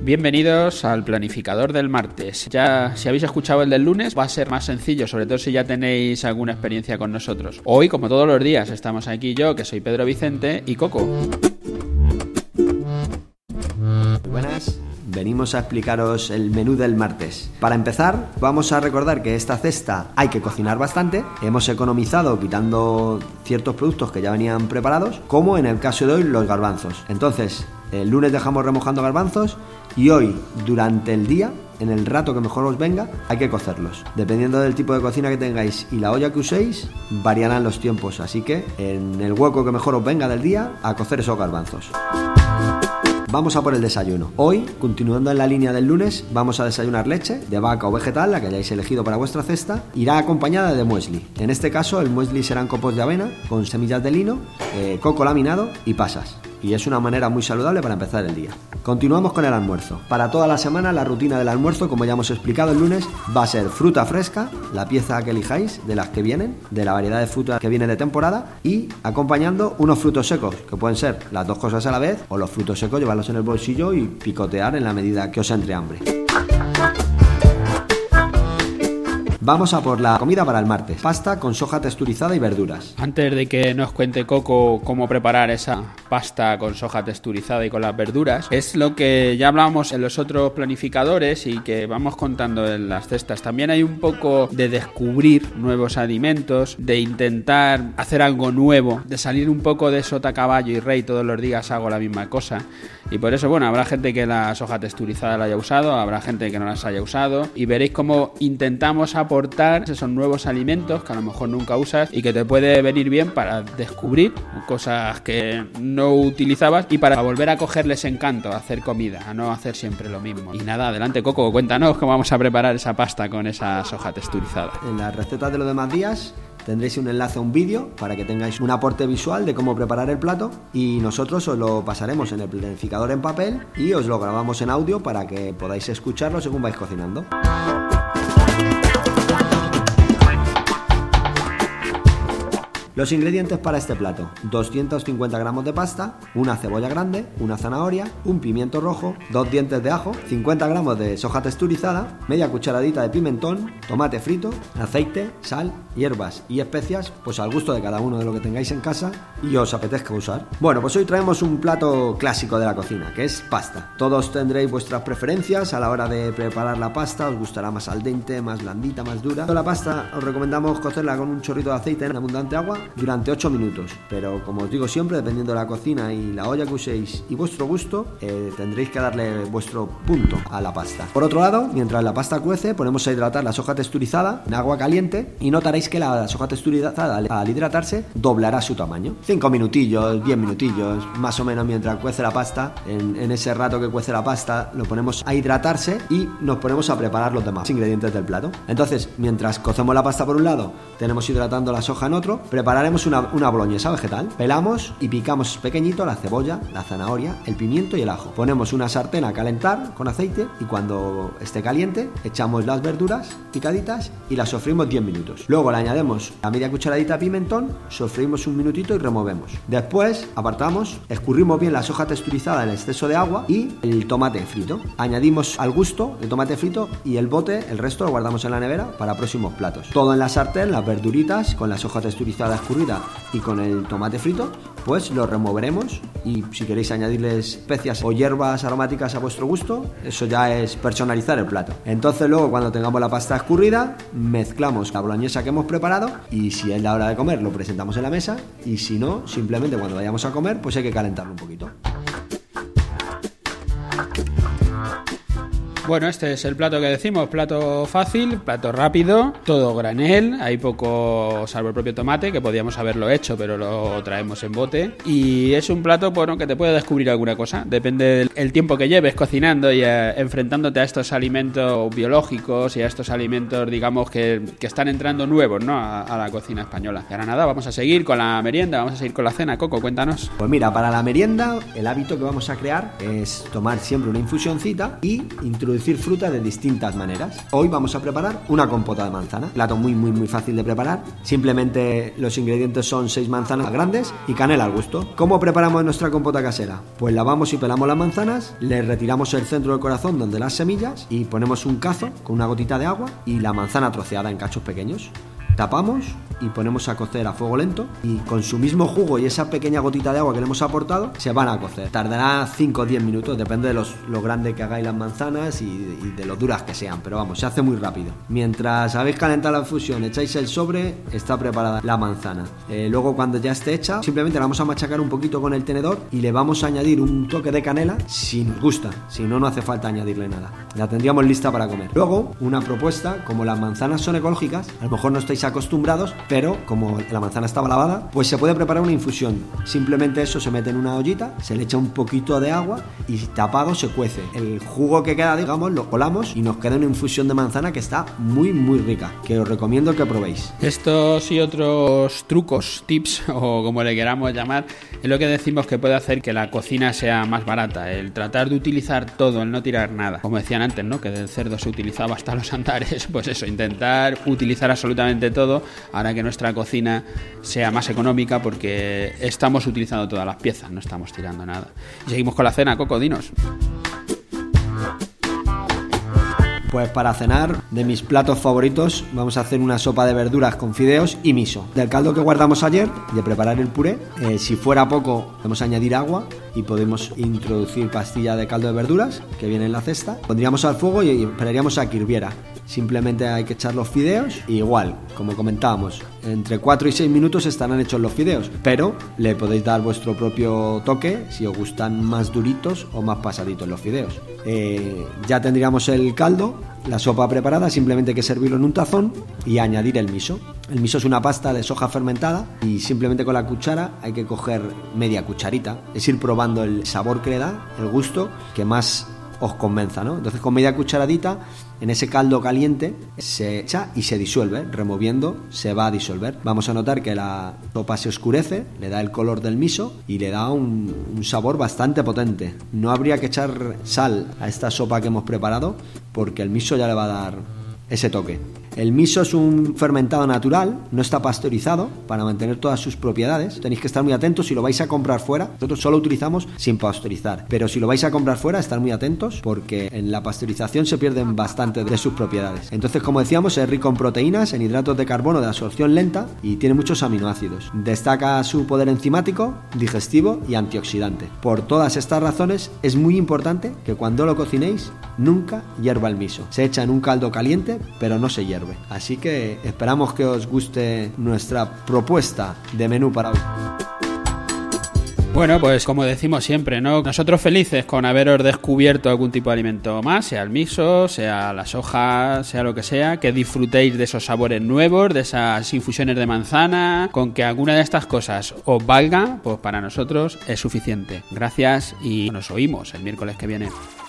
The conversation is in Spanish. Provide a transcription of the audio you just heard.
Bienvenidos al planificador del martes. Ya si habéis escuchado el del lunes va a ser más sencillo, sobre todo si ya tenéis alguna experiencia con nosotros. Hoy, como todos los días, estamos aquí yo, que soy Pedro Vicente, y Coco. Buenas, venimos a explicaros el menú del martes. Para empezar, vamos a recordar que esta cesta hay que cocinar bastante. Hemos economizado quitando ciertos productos que ya venían preparados, como en el caso de hoy los garbanzos. Entonces, el lunes dejamos remojando garbanzos y hoy, durante el día, en el rato que mejor os venga, hay que cocerlos. Dependiendo del tipo de cocina que tengáis y la olla que uséis, variarán los tiempos. Así que, en el hueco que mejor os venga del día, a cocer esos garbanzos. Vamos a por el desayuno. Hoy, continuando en la línea del lunes, vamos a desayunar leche de vaca o vegetal, la que hayáis elegido para vuestra cesta. Irá acompañada de muesli. En este caso, el muesli serán copos de avena con semillas de lino, coco laminado y pasas. Y es una manera muy saludable para empezar el día. Continuamos con el almuerzo. Para toda la semana, la rutina del almuerzo, como ya hemos explicado el lunes, va a ser fruta fresca, la pieza que elijáis, de las que vienen, de la variedad de fruta que viene de temporada, y acompañando unos frutos secos, que pueden ser las dos cosas a la vez, o los frutos secos llevarlos en el bolsillo y picotear en la medida que os entre hambre. Vamos a por la comida para el martes. Pasta con soja texturizada y verduras. Antes de que nos cuente Coco cómo preparar esa pasta con soja texturizada y con las verduras, es lo que ya hablábamos en los otros planificadores y que vamos contando en las cestas. También hay un poco de descubrir nuevos alimentos, de intentar hacer algo nuevo, de salir un poco de sota, caballo y rey, todos los días hago la misma cosa. Y por eso, bueno, habrá gente que la soja texturizada la haya usado, habrá gente que no las haya usado, y veréis cómo intentamos aportar esos nuevos alimentos que a lo mejor nunca usas y que te puede venir bien para descubrir cosas que no utilizabas y para volver a cogerles encanto a hacer comida, a no hacer siempre lo mismo. Y nada, adelante Coco, cuéntanos cómo vamos a preparar esa pasta con esa soja texturizada. En las recetas de los demás días tendréis un enlace a un vídeo para que tengáis un aporte visual de cómo preparar el plato, y nosotros os lo pasaremos en el planificador en papel y os lo grabamos en audio para que podáis escucharlo según vais cocinando. Los ingredientes para este plato: 250 gramos de pasta, una cebolla grande, una zanahoria, un pimiento rojo, 2 dientes de ajo, 50 gramos de soja texturizada, media cucharadita de pimentón, tomate frito, aceite, sal, hierbas y especias, pues al gusto de cada uno de lo que tengáis en casa y os apetezca usar. Bueno, pues hoy traemos un plato clásico de la cocina, que es pasta. Todos tendréis vuestras preferencias a la hora de preparar la pasta, os gustará más al dente, más blandita, más dura. La pasta os recomendamos cocerla con un chorrito de aceite en abundante agua durante 8 minutos, pero como os digo siempre, dependiendo de la cocina y la olla que uséis y vuestro gusto, tendréis que darle vuestro punto a la pasta. Por otro lado, mientras la pasta cuece, ponemos a hidratar la soja texturizada en agua caliente y notaréis que la soja texturizada, al hidratarse, doblará su tamaño. 5 minutillos, 10 minutillos, más o menos mientras cuece la pasta. En ese rato que cuece la pasta, lo ponemos a hidratarse y nos ponemos a preparar los demás ingredientes del plato. Entonces, mientras cocemos la pasta por un lado, tenemos hidratando la soja en otro, prepararemos una boloñesa vegetal. Pelamos y picamos pequeñito la cebolla, la zanahoria, el pimiento y el ajo. Ponemos una sartén a calentar con aceite y cuando esté caliente echamos las verduras picaditas y las sofrimos 10 minutos. Luego le añadimos la media cucharadita de pimentón, sofrimos un minutito y removemos. Después apartamos, escurrimos bien la soja texturizada en exceso de agua y el tomate frito. Añadimos al gusto el tomate frito y el bote, el resto lo guardamos en la nevera para próximos platos. Todo en la sartén, las verduritas con la soja texturizada escurrida y con el tomate frito, pues lo removeremos, y si queréis añadirles especias o hierbas aromáticas a vuestro gusto, eso ya es personalizar el plato. Entonces luego, cuando tengamos la pasta escurrida, mezclamos la boloñesa que hemos preparado y si es la hora de comer lo presentamos en la mesa, y si no, simplemente cuando vayamos a comer pues hay que calentarlo un poquito. Bueno, este es el plato que decimos, plato fácil, plato rápido, todo granel, hay poco, salvo el propio tomate, que podíamos haberlo hecho, pero lo traemos en bote, y es un plato, bueno, que te puede descubrir alguna cosa, depende del tiempo que lleves cocinando y enfrentándote a estos alimentos biológicos y a estos alimentos, digamos, que están entrando nuevos, ¿no?, a la cocina española. Y ahora nada, vamos a seguir con la merienda, vamos a seguir con la cena. Coco, cuéntanos. Pues mira, para la merienda, el hábito que vamos a crear es tomar siempre una infusioncita y introducir introducir fruta de distintas maneras. Hoy vamos a preparar una compota de manzana, plato muy fácil de preparar. Simplemente los ingredientes son 6 manzanas grandes y canela al gusto. ¿Cómo preparamos nuestra compota casera? Pues lavamos y pelamos las manzanas, le retiramos el centro del corazón donde las semillas y ponemos un cazo con una gotita de agua y la manzana troceada en cachos pequeños. Tapamos y ponemos a cocer a fuego lento y con su mismo jugo y esa pequeña gotita de agua que le hemos aportado se van a cocer. Tardará 5 o 10 minutos, depende de lo grande que hagáis las manzanas y de lo duras que sean, pero vamos, se hace muy rápido. Mientras habéis calentado la infusión, echáis el sobre, está preparada la manzana. Luego cuando ya esté hecha, simplemente la vamos a machacar un poquito con el tenedor y le vamos a añadir un toque de canela si nos gusta, si no, no hace falta añadirle nada. La tendríamos lista para comer. Luego, una propuesta, como las manzanas son ecológicas, a lo mejor no estáis acostumbrados, pero como la manzana estaba lavada, pues se puede preparar una infusión. Simplemente eso se mete en una ollita, se le echa un poquito de agua y tapado se cuece. El jugo que queda, digamos, lo colamos y nos queda una infusión de manzana que está muy rica, que os recomiendo que probéis. Estos y otros trucos, tips o como le queramos llamar, es lo que decimos que puede hacer que la cocina sea más barata. El tratar de utilizar todo, el no tirar nada. Como decían antes, ¿no? Que del cerdo se utilizaba hasta los andares. Pues eso, intentar utilizar absolutamente todo hará que nuestra cocina sea más económica porque estamos utilizando todas las piezas, no estamos tirando nada. Y seguimos con la cena, Coco, dinos. Pues para cenar, de mis platos favoritos, vamos a hacer una sopa de verduras con fideos y miso. Del caldo que guardamos ayer, de preparar el puré, si fuera poco, podemos añadir agua y podemos introducir pastilla de caldo de verduras, que viene en la cesta. Pondríamos al fuego y esperaríamos a que hirviera. Simplemente hay que echar los fideos y igual, como comentábamos, entre 4 y 6 minutos estarán hechos los fideos, pero le podéis dar vuestro propio toque si os gustan más duritos o más pasaditos los fideos. Ya tendríamos el caldo, la sopa preparada, simplemente hay que servirlo en un tazón y añadir el miso. El miso es una pasta de soja fermentada y simplemente con la cuchara hay que coger media cucharita, es ir probando el sabor que le da, el gusto que más os convenza, ¿no? Entonces con media cucharadita en ese caldo caliente se echa y se disuelve, removiendo se va a disolver. Vamos a notar que la sopa se oscurece, le da el color del miso y le da un sabor bastante potente. No habría que echar sal a esta sopa que hemos preparado porque el miso ya le va a dar ese toque. El miso es un fermentado natural, no está pasteurizado para mantener todas sus propiedades. Tenéis que estar muy atentos si lo vais a comprar fuera. Nosotros solo utilizamos sin pasteurizar, pero si lo vais a comprar fuera, estar muy atentos porque en la pasteurización se pierden bastante de sus propiedades. Entonces, como decíamos, es rico en proteínas, en hidratos de carbono de absorción lenta y tiene muchos aminoácidos. Destaca su poder enzimático, digestivo y antioxidante. Por todas estas razones, es muy importante que cuando lo cocinéis, nunca hierva el miso. Se echa en un caldo caliente, pero no se hierve. Así que esperamos que os guste nuestra propuesta de menú para hoy. Bueno, pues como decimos siempre, ¿no? Nosotros felices con haberos descubierto algún tipo de alimento más, sea el miso, sea la soja, sea lo que sea, que disfrutéis de esos sabores nuevos, de esas infusiones de manzana, con que alguna de estas cosas os valga, pues para nosotros es suficiente. Gracias y nos oímos el miércoles que viene.